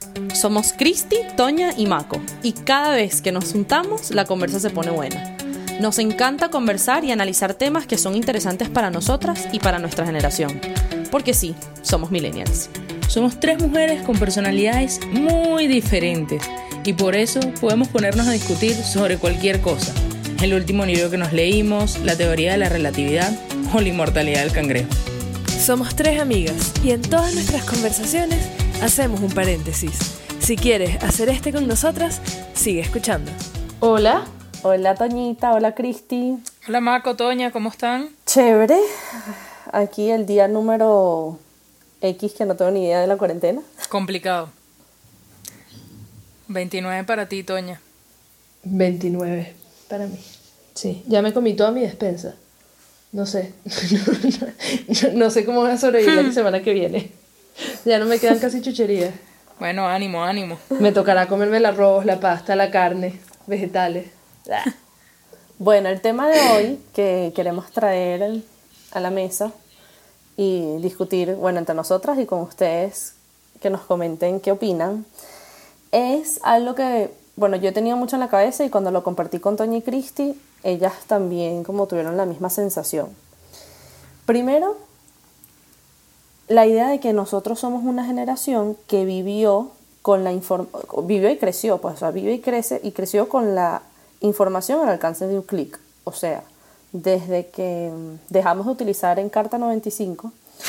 Somos Cristi, Toña y Maco, y cada vez que nos juntamos la conversa se pone buena. Nos encanta conversar y analizar temas que son interesantes para nosotras y para nuestra generación, porque sí, somos millennials. Somos 3 mujeres con personalidades muy diferentes y por eso podemos ponernos a discutir sobre cualquier cosa. El último libro que nos leímos, la teoría de la relatividad o la inmortalidad del cangrejo. Somos 3 amigas y en todas nuestras conversaciones hacemos un paréntesis. Si quieres hacer este con nosotras, sigue escuchando. Hola. Hola Toñita, hola Cristi. Hola Maco, Toña, ¿cómo están? Chévere. Aquí el día número X que no tengo ni idea de la cuarentena. Complicado. 29 para ti, Toña. 29 para mí. Sí, ya me comí toda mi despensa. No sé. No sé cómo voy a sobrevivir la semana que viene. Ya no me quedan casi chucherías. Bueno, ánimo. Me tocará comerme el arroz, la pasta, la carne, vegetales. Bueno, el tema de hoy que queremos traer a la mesa y discutir, bueno, entre nosotras y con ustedes, que nos comenten qué opinan, es algo que, bueno, yo he tenido mucho en la cabeza y cuando lo compartí con Toña y Cristi, ellas también como tuvieron la misma sensación. Primero, la idea de que nosotros somos una generación que vivió vivió y creció, pues, o sea, vive y crece y creció con la información al alcance de un clic. O sea, desde que dejamos de utilizar Encarta 95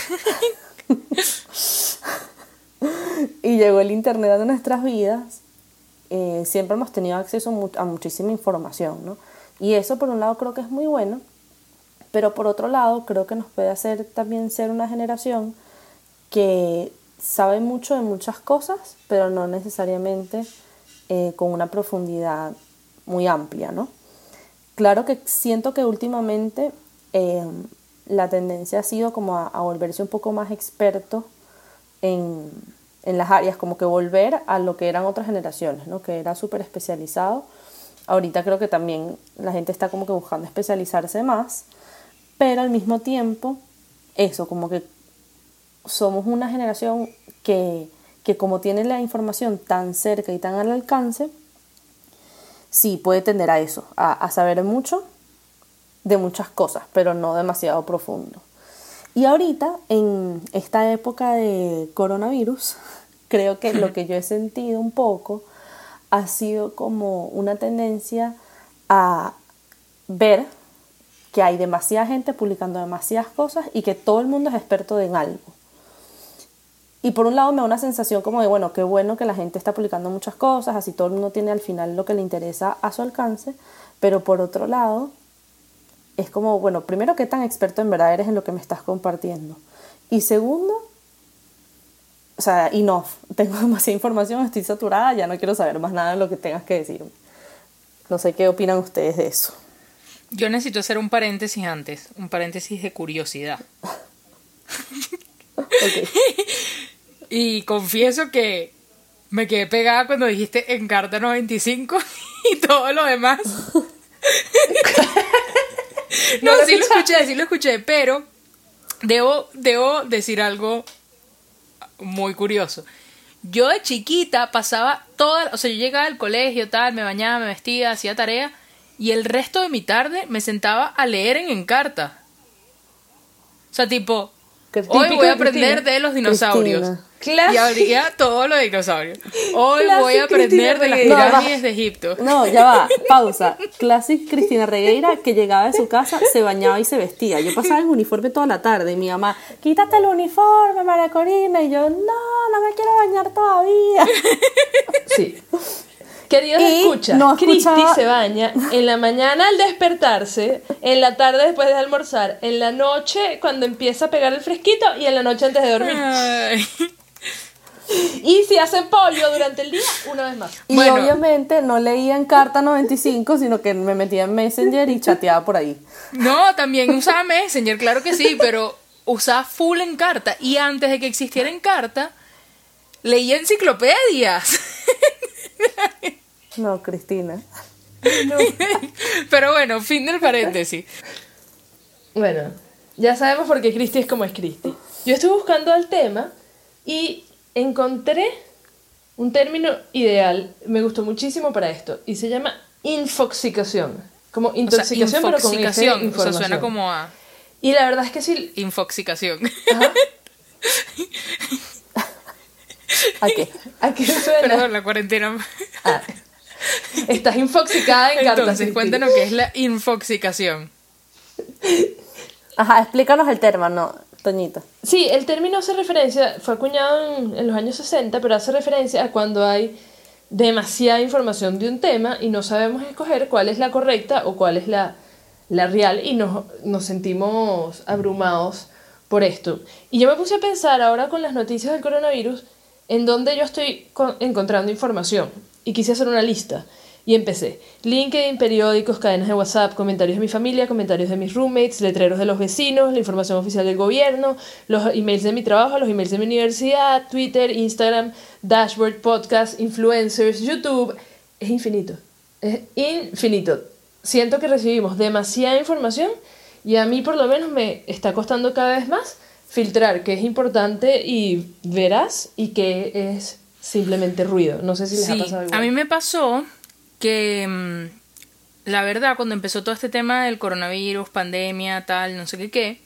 y llegó el internet a nuestras vidas, siempre hemos tenido acceso a muchísima información, ¿no? Y eso por un lado creo que es muy bueno, pero por otro lado creo que nos puede hacer también ser una generación que sabe mucho de muchas cosas, pero no necesariamente con una profundidad muy amplia, ¿no? Claro que siento que últimamente la tendencia ha sido como a volverse un poco más experto en las áreas, como que volver a lo que eran otras generaciones, ¿no? Que era súper especializado. Ahorita creo que también la gente está como que buscando especializarse más, pero al mismo tiempo, eso, como que somos una generación que como tiene la información tan cerca y tan al alcance, sí puede tender a eso, a saber mucho de muchas cosas, pero no demasiado profundo. Y ahorita, en esta época de coronavirus, creo que lo que yo he sentido un poco ha sido como una tendencia a ver que hay demasiada gente publicando demasiadas cosas y que todo el mundo es experto en algo. Y por un lado me da una sensación como de, bueno, qué bueno que la gente está publicando muchas cosas, así todo el mundo tiene al final lo que le interesa a su alcance, pero por otro lado es como, bueno, primero, qué tan experto en verdad eres en lo que me estás compartiendo. Y segundo, o sea, enough, tengo demasiada información, estoy saturada, ya no quiero saber más nada de lo que tengas que decirme. No sé qué opinan ustedes de eso. Yo necesito hacer un paréntesis antes, un paréntesis de curiosidad. Okay. Y confieso que me quedé pegada cuando dijiste Encarta 95 y todo lo demás. No, sí lo escuché, pero debo decir algo muy curioso. Yo de chiquita pasaba o sea, yo llegaba al colegio, tal, me bañaba, me vestía, hacía tarea y el resto de mi tarde me sentaba a leer en Encarta. O sea, tipo, hoy voy a aprender de los dinosaurios. Y abría todo lo de dinosaurios. Hoy voy a aprender de las pirámides de Egipto. No, ya va, pausa. Classic Cristina Regueira, que llegaba de su casa, se bañaba y se vestía. Yo pasaba en uniforme toda la tarde y mi mamá, quítate el uniforme, María Corina. Y yo, no me quiero bañar todavía. Sí. Queridos escuchas, no Cristi se baña en la mañana al despertarse, en la tarde después de almorzar, en la noche cuando empieza a pegar el fresquito y en la noche antes de dormir. Ay. Y si hace pollo durante el día, una vez más. Y bueno, obviamente no leía Encarta 95, sino que me metía en Messenger y chateaba por ahí. No, también usaba Messenger, claro que sí, pero usaba full Encarta. Y antes de que existiera Encarta, leía enciclopedias. No, Cristina. No. Pero bueno, fin del paréntesis. Bueno, ya sabemos por qué Cristi es como es Cristi. Yo estuve buscando el tema y encontré un término ideal, me gustó muchísimo para esto, y se llama infoxicación. Como intoxicación, pero con información. O sea, suena como a... Y la verdad es que sí... Infoxicación. Ajá. ¿A qué suena? Perdón, la cuarentena. Ah, estás infoxicada en cartas. Entonces, cuéntanos qué es la infoxicación. Ajá, explícanos el término, Toñito. Sí, el término hace referencia, fue acuñado en los años 60, pero hace referencia a cuando hay demasiada información de un tema y no sabemos escoger cuál es la correcta o cuál es la real, y nos sentimos abrumados por esto. Y yo me puse a pensar ahora con las noticias del coronavirus en dónde yo estoy encontrando información, y quise hacer una lista. Y empecé. LinkedIn, periódicos, cadenas de WhatsApp, comentarios de mi familia, comentarios de mis roommates, letreros de los vecinos, la información oficial del gobierno, los emails de mi trabajo, los emails de mi universidad, Twitter, Instagram, dashboard, podcast, influencers, YouTube. Es infinito. Es infinito. Siento que recibimos demasiada información y a mí por lo menos me está costando cada vez más filtrar qué es importante y veraz y qué es simplemente ruido. No sé si les ha pasado igual. A mí me pasó que la verdad, cuando empezó todo este tema del coronavirus, pandemia, tal, no sé qué,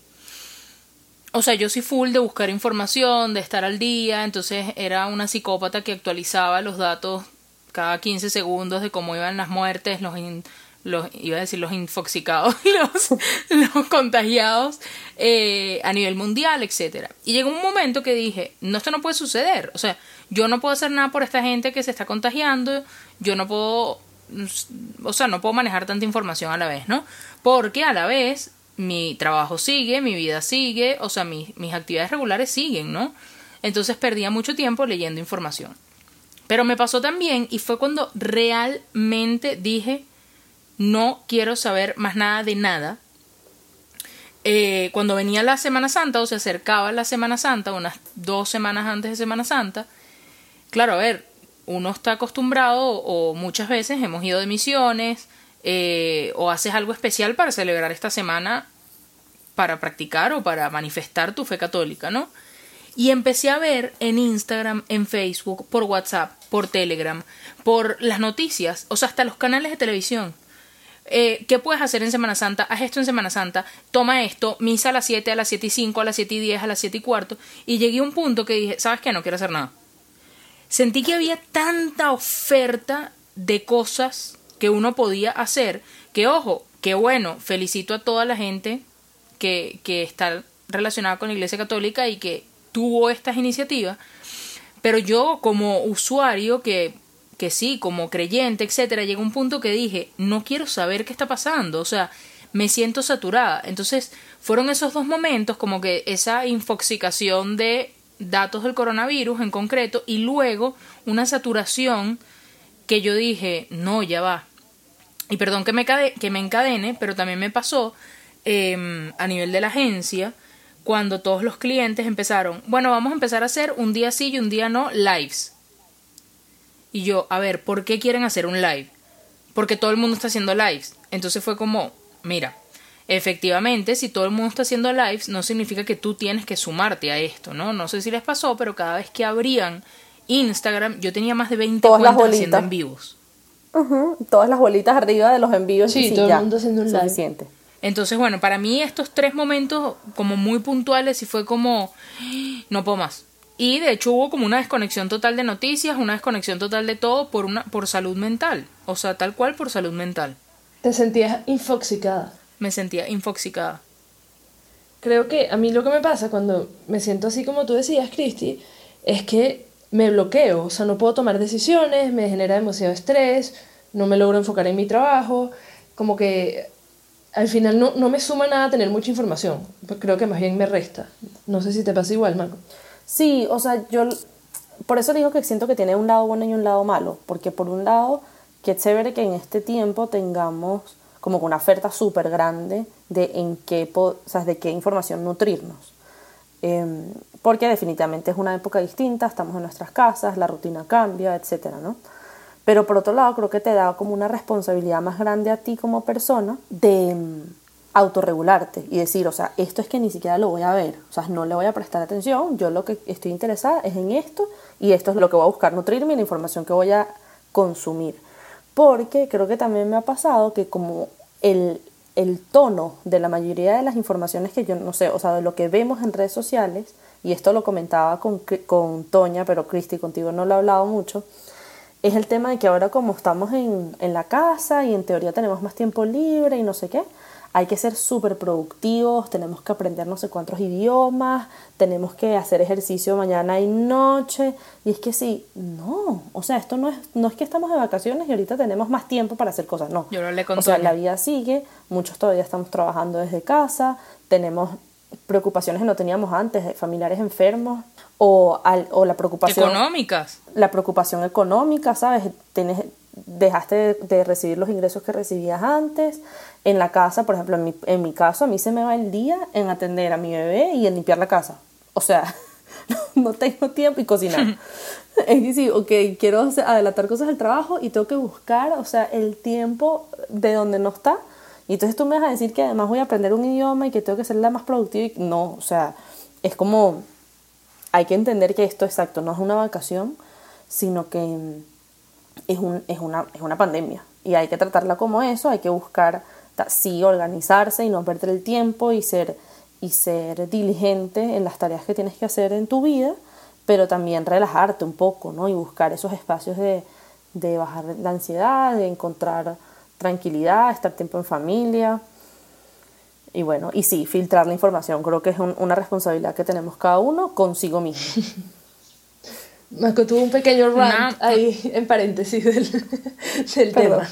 o sea, yo soy full de buscar información, de estar al día, entonces era una psicópata que actualizaba los datos cada 15 segundos de cómo iban las muertes, iba a decir los infoxicados, los contagiados a nivel mundial, etcétera. Y llegó un momento que dije, no, esto no puede suceder, o sea, yo no puedo hacer nada por esta gente que se está contagiando, yo no puedo, o sea, no puedo manejar tanta información a la vez, ¿no? Porque a la vez mi trabajo sigue, mi vida sigue, o sea, mis actividades regulares siguen, ¿no? Entonces perdía mucho tiempo leyendo información. Pero me pasó también, y fue cuando realmente dije, no quiero saber más nada de nada. Cuando venía la Semana Santa, o se acercaba la Semana Santa, unas 2 semanas antes de Semana Santa, claro, a ver, uno está acostumbrado, o muchas veces hemos ido de misiones, o haces algo especial para celebrar esta semana, para practicar o para manifestar tu fe católica, ¿no? Y empecé a ver en Instagram, en Facebook, por WhatsApp, por Telegram, por las noticias, o sea, hasta los canales de televisión. ¿Qué puedes hacer en Semana Santa? Haz esto en Semana Santa, toma esto, misa a las 7, a las 7:05, a las 7:10, a las 7:15, y llegué a un punto que dije, ¿sabes qué? No quiero hacer nada. Sentí que había tanta oferta de cosas que uno podía hacer, que ojo, que bueno, felicito a toda la gente que está relacionada con la Iglesia Católica y que tuvo estas iniciativas, pero yo como usuario que sí, como creyente, etcétera, llegó un punto que dije, no quiero saber qué está pasando, o sea, me siento saturada. Entonces, fueron esos 2 momentos, como que esa infoxicación de datos del coronavirus en concreto, y luego una saturación que yo dije, no, ya va. Y perdón que me encadene, pero también me pasó a nivel de la agencia, cuando todos los clientes empezaron, bueno, vamos a empezar a hacer un día sí y un día no, lives. Y yo, a ver, ¿por qué quieren hacer un live? Porque todo el mundo está haciendo lives. Entonces fue como, mira, efectivamente, si todo el mundo está haciendo lives, no significa que tú tienes que sumarte a esto, ¿no? No sé si les pasó, pero cada vez que abrían Instagram, yo tenía más de 20 todas cuentas haciendo en vivos. Todas las bolitas arriba de los envíos. Sí, todo el mundo haciendo un live. Suficiente. Entonces, bueno, para mí estos 3 momentos como muy puntuales y fue como, no puedo más. Y de hecho hubo como una desconexión total de noticias, una desconexión total de todo por salud mental. O sea, tal cual por salud mental. ¿Te sentías infoxicada? Me sentía infoxicada. Creo que a mí lo que me pasa cuando me siento así como tú decías, Cristi, es que me bloqueo. O sea, no puedo tomar decisiones, me genera demasiado estrés, no me logro enfocar en mi trabajo. Como que al final no me suma nada tener mucha información. Creo que más bien me resta. No sé si te pasa igual, Marco. Sí, o sea, yo por eso digo que siento que tiene un lado bueno y un lado malo, porque por un lado, qué chévere que en este tiempo tengamos como que una oferta súper grande de de qué información nutrirnos, porque definitivamente es una época distinta, estamos en nuestras casas, la rutina cambia, etcétera, ¿no? Pero por otro lado creo que te da como una responsabilidad más grande a ti como persona de autorregularte y decir, o sea, esto es que ni siquiera lo voy a ver, o sea, no le voy a prestar atención, yo lo que estoy interesada es en esto y esto es lo que voy a buscar nutrirme y la información que voy a consumir. Porque creo que también me ha pasado que como el tono de la mayoría de las informaciones que yo no sé, o sea, de lo que vemos en redes sociales, y esto lo comentaba con Toña, pero Cristi, contigo no lo he hablado mucho, es el tema de que ahora como estamos en la casa y en teoría tenemos más tiempo libre y no sé qué, hay que ser súper productivos, tenemos que aprender no sé cuántos idiomas, tenemos que hacer ejercicio mañana y noche, y es que sí, no, o sea, esto no es que estamos de vacaciones y ahorita tenemos más tiempo para hacer cosas, no. Yo lo hablé con O sea, Toña. la vida sigue, muchos todavía estamos trabajando desde casa, tenemos preocupaciones que no teníamos antes, de familiares enfermos, o la preocupación... Económicas. La preocupación económica, ¿sabes? Dejaste de recibir los ingresos que recibías antes. En la casa, por ejemplo, en mi caso, a mí se me va el día en atender a mi bebé y en limpiar la casa. O sea, no tengo tiempo y cocinar. Es decir, ok, quiero adelantar cosas del trabajo y tengo que buscar, o sea, el tiempo de donde no está. Y entonces tú me vas a decir que además voy a aprender un idioma y que tengo que ser la más productiva. Y no, o sea, es como... Hay que entender que esto, exacto, no es una vacación, sino que es una pandemia. Y hay que tratarla como eso, hay que buscar, sí, organizarse y no perder el tiempo y ser diligente en las tareas que tienes que hacer en tu vida, pero también relajarte un poco, ¿no? Y buscar esos espacios de bajar la ansiedad, de encontrar tranquilidad, estar tiempo en familia. Y bueno, y sí, filtrar la información, creo que es una responsabilidad que tenemos cada uno consigo mismo. Marco tuvo un pequeño rant ahí en paréntesis del tema.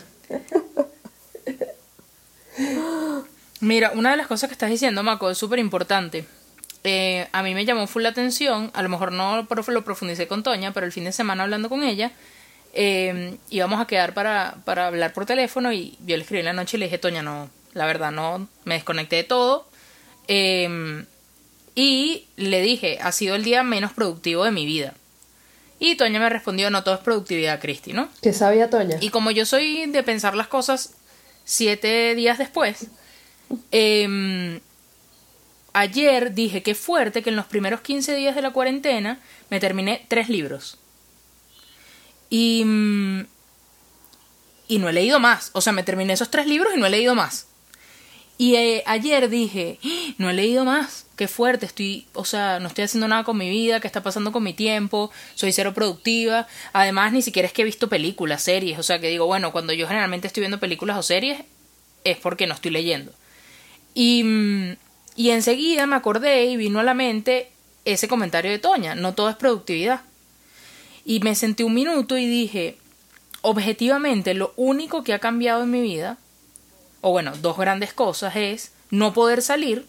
Mira, una de las cosas que estás diciendo, Mako, es súper importante. A mí me llamó full la atención, a lo mejor no lo profundicé con Toña, pero el fin de semana hablando con ella, íbamos a quedar para hablar por teléfono y yo le escribí en la noche y le dije, Toña, no, la verdad no, me desconecté de todo. Y le dije, ha sido el día menos productivo de mi vida. Y Toña me respondió, no todo es productividad, Cristi, ¿no? ¿Qué sabía Toña? Y como yo soy de pensar las cosas 7 días después, ayer dije que fuerte que en los primeros 15 días de la cuarentena me terminé 3 libros. Y no he leído más. O sea, me terminé esos 3 libros y no he leído más. Y ayer dije, no he leído más, qué fuerte, no estoy haciendo nada con mi vida, qué está pasando con mi tiempo, soy cero productiva. Además, ni siquiera es que he visto películas, series, o sea, que digo, bueno, cuando yo generalmente estoy viendo películas o series es porque no estoy leyendo. Y enseguida me acordé y vino a la mente ese comentario de Toña, no todo es productividad. Y me senté un minuto y dije, objetivamente, lo único que ha cambiado en mi vida, o bueno, 2 grandes cosas, es no poder salir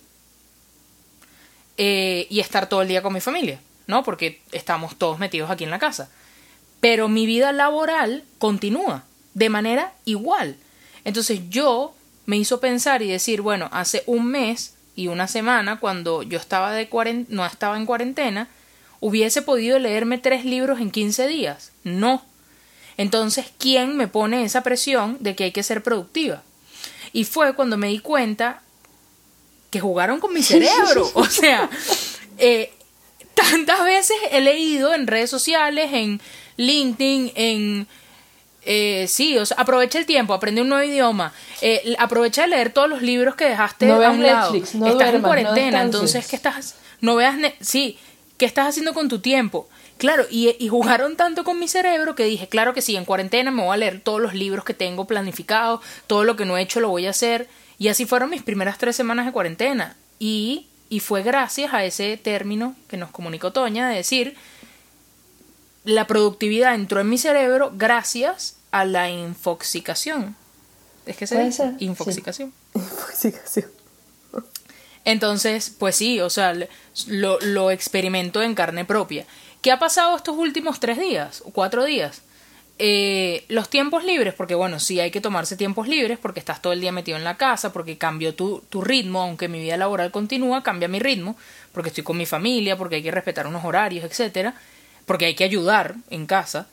y estar todo el día con mi familia, ¿no? Porque estamos todos metidos aquí en la casa. Pero mi vida laboral continúa de manera igual. Entonces yo me hizo pensar y decir, bueno, hace un mes y una semana, cuando yo estaba no estaba en cuarentena, ¿hubiese podido leerme 3 libros en 15 días? No. Entonces, ¿quién me pone esa presión de que hay que ser productiva? Y fue cuando me di cuenta que jugaron con mi cerebro. O sea, tantas veces he leído en redes sociales, en LinkedIn, sí, o sea, aprovecha el tiempo, aprende un nuevo idioma, aprovecha de leer todos los libros que dejaste no a un lado. Netflix, no estás duermas, en cuarentena, no entonces, no veas, sí, ¿qué estás haciendo con tu tiempo? Claro, y jugaron tanto con mi cerebro que dije, claro que sí, en cuarentena me voy a leer todos los libros que tengo planificados, todo lo que no he hecho lo voy a hacer. Y así fueron mis primeras 3 semanas de cuarentena. Y fue gracias a ese término que nos comunicó Toña de decir, la productividad entró en mi cerebro gracias a la infoxicación. ¿Es que se dice? Infoxicación. Sí. Infoxicación. Entonces, pues sí, o sea, lo experimento en carne propia. ¿Qué ha pasado estos últimos 3 días o 4 días? Los tiempos libres, porque bueno, sí hay que tomarse tiempos libres porque estás todo el día metido en la casa, porque cambió tu ritmo, aunque mi vida laboral continúa, cambia mi ritmo, porque estoy con mi familia, porque hay que respetar unos horarios, etcétera, porque hay que ayudar en casa.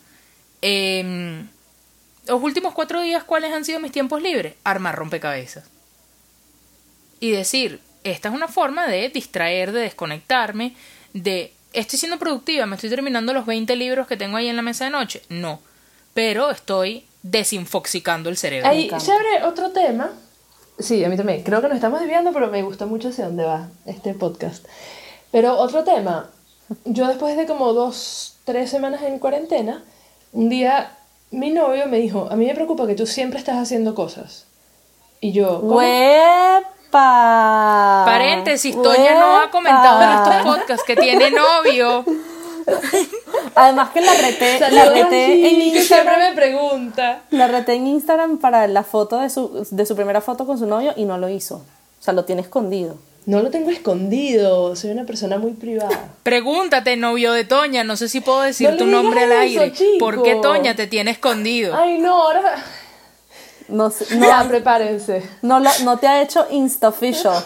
Los últimos 4 días, ¿cuáles han sido mis tiempos libres? Armar rompecabezas. y decir, esta es una forma de distraer, de desconectarme, de estoy siendo productiva, me estoy terminando los 20 libros que tengo ahí en la mesa de noche. No, pero estoy desinfoxicando el cerebro. Ahí se abre otro tema. Sí, a mí también. Creo que nos estamos desviando, pero me gusta mucho hacia dónde va este podcast. Pero otro tema. Yo después de como 2-3 semanas en cuarentena, un día mi novio me dijo, a mí me preocupa que tú siempre estás haciendo cosas. Y yo, ¿cómo? ¡Huepa! Paréntesis, Toña no ha comentado en estos podcasts que tiene novio. Además que la reté en Que siempre Instagram. me pregunta. La reté en Instagram para la foto de su primera foto con su novio y no lo hizo. O sea, lo tiene escondido. No lo tengo escondido, soy una persona muy privada. Pregúntate, novio de Toña, no sé si puedo decir No tu le digas nombre al eso, aire. chico. ¿Por qué Toña te tiene escondido? Ay, no, ahora... No, Ya, prepárense. no te ha hecho Insta-official.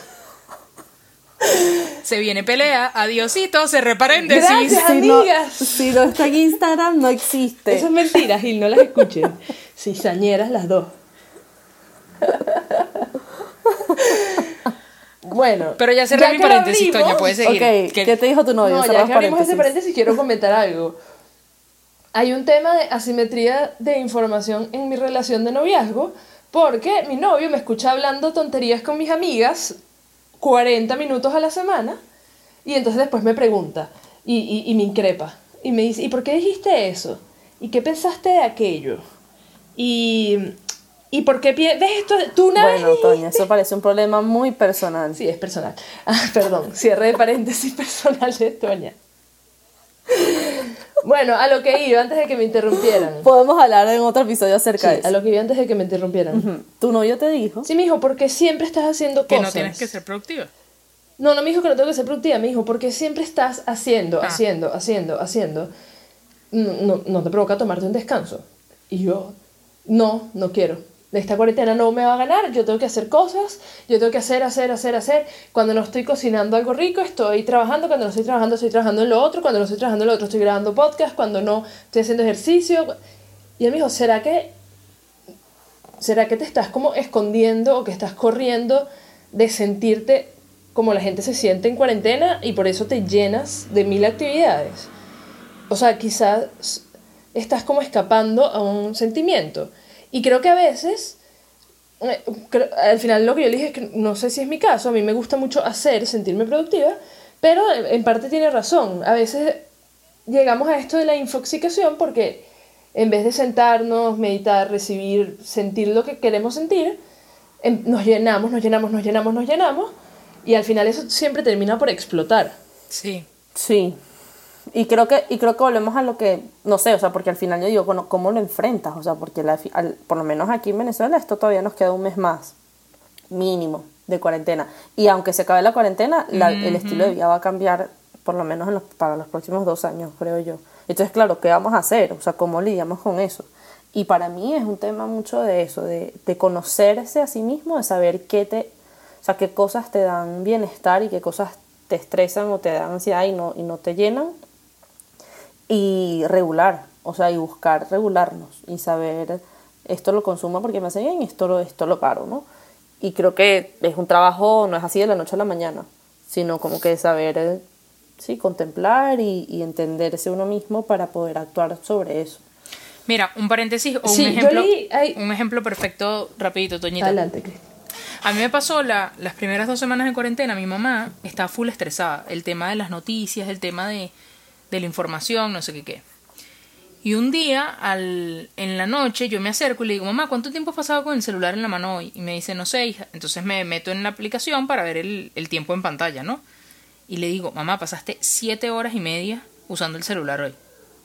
Se viene pelea, adiosito, se paréntesis. Gracias. Amigas. Si no está en Instagram, no existe. Eso es mentira, Gil, no las escuchen. Cizañeras las dos. Bueno. Pero ya cerré mi que lo paréntesis, abrimos- Toña, puedes seguir. Ok, ¿qué te dijo tu novio? No, ya Cerramos que abrimos ese paréntesis. paréntesis, quiero comentar algo. Hay un tema de asimetría de información en mi relación de noviazgo, porque mi novio me escucha hablando tonterías con mis amigas 40 minutos a la semana, y entonces después me pregunta, y me increpa, y me dice, ¿y por qué dijiste eso? ¿Y qué pensaste de aquello? ¿Y por qué ves esto? ¿Tú una vez Bueno, Toña, dijiste? eso parece un problema muy personal. Sí, es personal. Ah, perdón, cierre de paréntesis personal de Toña. Bueno, a lo que iba antes de que me interrumpieran. Podemos hablar en otro episodio acerca de Sí, eso. a lo que iba antes de que me interrumpieran. Ujú. Tu novio te dijo. Sí, me dijo, ¿por qué siempre estás haciendo Que cosas? no tienes que ser productiva. No, me dijo que no tengo que ser productiva. Me dijo, porque siempre estás haciendo. No te provoca tomarte un descanso. Y yo, no quiero. Esta cuarentena no me va a ganar, yo tengo que hacer cosas, yo tengo que hacer. Cuando no estoy cocinando algo rico, estoy trabajando. Cuando no estoy trabajando en lo otro. Cuando no estoy trabajando en lo otro, estoy grabando podcast. Cuando no, estoy haciendo ejercicio. Y él me dijo, ¿será que te estás como escondiendo o que estás corriendo de sentirte como la gente se siente en cuarentena y por eso te llenas de 1000 actividades? O sea, quizás estás como escapando a un sentimiento. Y creo que a veces, al final lo que yo le dije es que no sé si es mi caso, a mí me gusta mucho hacer, sentirme productiva, pero en parte tiene razón. A veces llegamos a esto de la infoxicación porque en vez de sentarnos, meditar, recibir, sentir lo que queremos sentir, nos llenamos y al final eso siempre termina por explotar. Sí. Sí. Y creo que volvemos a lo que, no sé, o sea, porque al final yo digo, bueno, ¿cómo lo enfrentas? O sea, porque por lo menos aquí en Venezuela esto todavía nos queda un mes más, mínimo, de cuarentena. Y aunque se acabe la cuarentena, el estilo de vida va a cambiar, por lo menos para los próximos 2 años, creo yo. Entonces, claro, ¿qué vamos a hacer? O sea, ¿cómo lidiamos con eso? Y para mí es un tema mucho de eso, de conocerse a sí mismo, de saber qué cosas te dan bienestar y qué cosas te estresan o te dan ansiedad y no te llenan. Y regular, o sea, y buscar regularnos y saber, esto lo consumo porque me hace bien, esto lo paro, ¿no? Y creo que es un trabajo, no es así de la noche a la mañana, sino como que saber, sí, contemplar y entenderse uno mismo para poder actuar sobre eso. Mira, un paréntesis o Sí, un ejemplo perfecto, rapidito, Toñita. Adelante, Cris. A mí me pasó las primeras 2 semanas de cuarentena, mi mamá estaba full estresada. El tema de las noticias, el tema de la información, no sé qué. Y un día, en la noche, yo me acerco y le digo, mamá, ¿cuánto tiempo has pasado con el celular en la mano hoy? Y me dice, no sé, hija. Entonces me meto en la aplicación para ver el tiempo en pantalla, ¿no? Y le digo, mamá, pasaste 7 horas y media usando el celular hoy.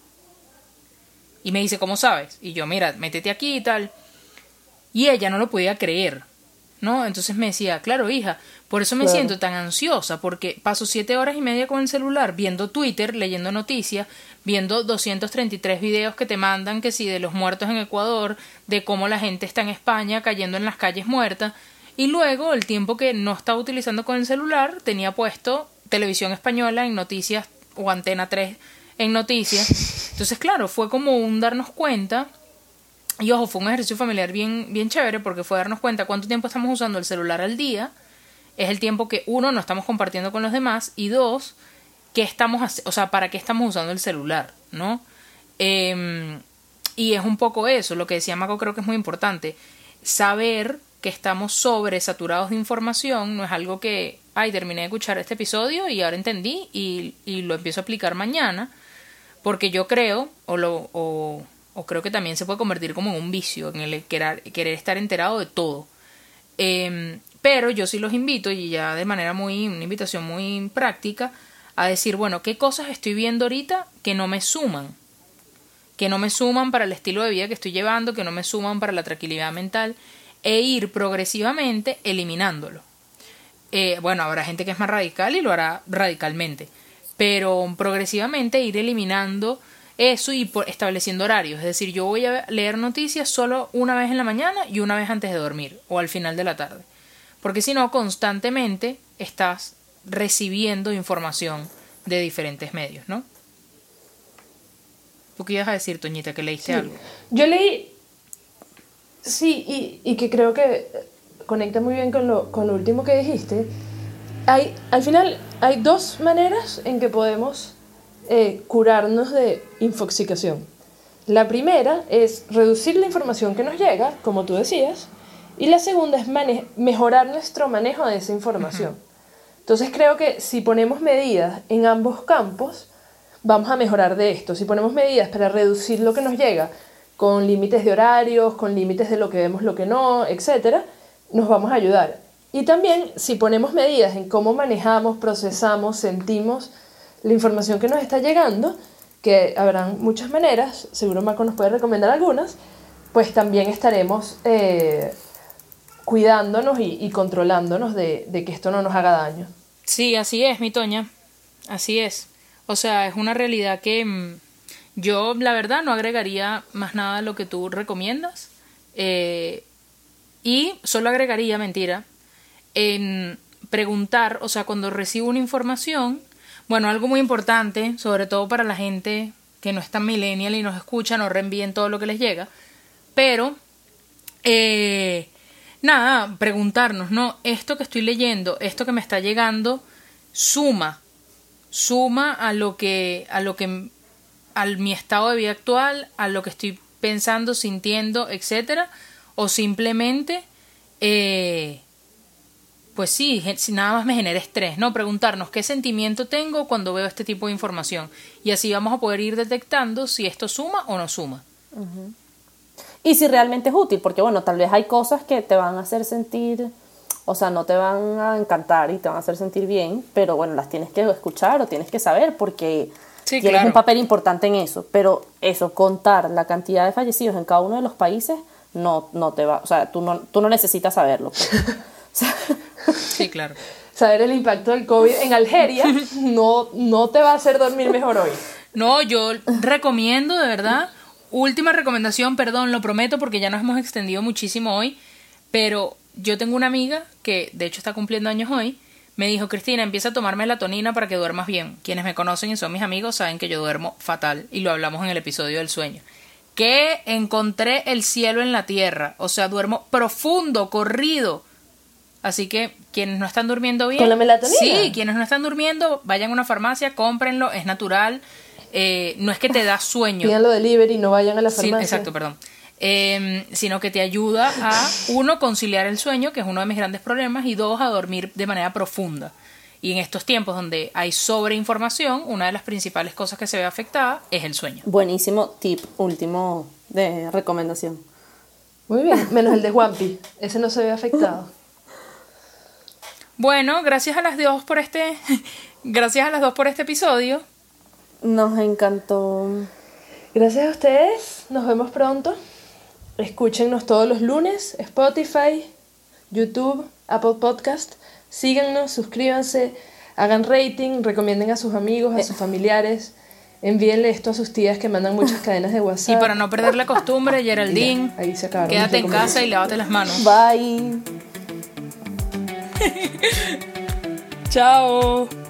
Y me dice, ¿cómo sabes? Y yo, mira, métete aquí y tal. Y ella no lo podía creer, ¿no? Entonces me decía, claro, hija, por eso me siento tan ansiosa, porque paso 7 horas y media con el celular viendo Twitter, leyendo noticias, viendo 233 videos que te mandan, que sí, de los muertos en Ecuador, de cómo la gente está en España cayendo en las calles muertas, y luego el tiempo que no estaba utilizando con el celular tenía puesto Televisión Española en noticias o Antena 3 en noticias. Entonces, claro, fue como un darnos cuenta. Y ojo, fue un ejercicio familiar bien chévere porque fue darnos cuenta cuánto tiempo estamos usando el celular al día es el tiempo que, uno, no estamos compartiendo con los demás, y dos, ¿para qué estamos usando el celular, ¿no? Y es un poco eso, lo que decía Maco, creo que es muy importante. Saber que estamos sobresaturados de información no es algo que, terminé de escuchar este episodio y ahora entendí y lo empiezo a aplicar mañana, porque yo creo, o creo que también se puede convertir como en un vicio, en el querer estar enterado de todo. Pero yo sí los invito, y ya de manera una invitación muy práctica, a decir, bueno, ¿qué cosas estoy viendo ahorita que no me suman? Que no me suman para el estilo de vida que estoy llevando, que no me suman para la tranquilidad mental, e ir progresivamente eliminándolo. Habrá gente que es más radical y lo hará radicalmente, pero progresivamente ir eliminando eso y estableciendo horarios. Es decir, yo voy a leer noticias solo una vez en la mañana y una vez antes de dormir o al final de la tarde, porque si no, constantemente estás recibiendo información de diferentes medios, ¿no? ¿Tú qué ibas a decir, Toñita, que leíste algo? Yo leí, sí, y que creo que conecta muy bien con lo último que dijiste. Al final hay dos maneras en que podemos curarnos de infoxicación. La primera es reducir la información que nos llega, como tú decías, y la segunda es mejorar nuestro manejo de esa información. Entonces creo que si ponemos medidas en ambos campos, vamos a mejorar de esto. Si ponemos medidas para reducir lo que nos llega, con límites de horarios, con límites de lo que vemos, lo que no, etc., nos vamos a ayudar. Y también si ponemos medidas en cómo manejamos, procesamos, sentimos la información que nos está llegando, que habrán muchas maneras, seguro Marco nos puede recomendar algunas, pues también estaremos cuidándonos y controlándonos de que esto no nos haga daño. Sí, así es, mi Toña, así es. O sea, es una realidad que yo, la verdad, no agregaría más nada a lo que tú recomiendas, y solo agregaría, en preguntar, o sea, cuando recibo una información, bueno, algo muy importante, sobre todo para la gente que no es tan millennial y nos escucha, no reenvíen todo lo que les llega, pero preguntarnos, ¿no? Esto que estoy leyendo, esto que me está llegando, suma a mi estado de vida actual, a lo que estoy pensando, sintiendo, etcétera, o simplemente pues sí, si nada más me genera estrés, ¿no? Preguntarnos qué sentimiento tengo cuando veo este tipo de información, y así vamos a poder ir detectando si esto suma o no suma. Uh-huh. Y si realmente es útil, porque bueno, tal vez hay cosas que te van a hacer sentir, o sea, no te van a encantar y te van a hacer sentir bien, pero bueno, las tienes que escuchar o tienes que saber porque sí, tienes claro. un papel importante en eso. Pero eso, contar la cantidad de fallecidos en cada uno de los países, no te va, o sea, tú no necesitas saberlo. Pues. O sea, sí, claro. Saber el impacto del COVID en Algeria no te va a hacer dormir mejor hoy. No, yo recomiendo, de verdad, última recomendación, perdón, lo prometo porque ya nos hemos extendido muchísimo hoy, pero yo tengo una amiga que de hecho está cumpliendo años hoy, me dijo, Cristina, empieza a tomar melatonina para que duermas bien. Quienes me conocen y son mis amigos saben que yo duermo fatal, y lo hablamos en el episodio del sueño. Que encontré el cielo en la tierra, o sea, duermo profundo, corrido. Así que quienes no están durmiendo bien... ¿Con la melatonina? Sí, quienes no están durmiendo, vayan a una farmacia, cómprenlo, es natural. No es que te da sueño. Pídanlo delivery, no vayan a la farmacia. Sí, exacto, perdón. Sino que te ayuda a, uno, conciliar el sueño, que es uno de mis grandes problemas, y dos, a dormir de manera profunda. Y en estos tiempos donde hay sobreinformación, una de las principales cosas que se ve afectada es el sueño. Buenísimo tip, último de recomendación. Muy bien, menos el de Juanpi, ese no se ve afectado. Bueno, gracias a las dos por este episodio. Nos encantó. Gracias a ustedes, nos vemos pronto. Escúchenos todos los lunes, Spotify, YouTube, Apple Podcast. Síganos, suscríbanse, hagan rating, recomienden a sus amigos, a sus familiares. Envíenle esto a sus tías que mandan muchas cadenas de WhatsApp. Y para no perder la costumbre, Geraldine, ya, ahí se acabaron, quédate en casa y lávate las manos. Bye. Chao.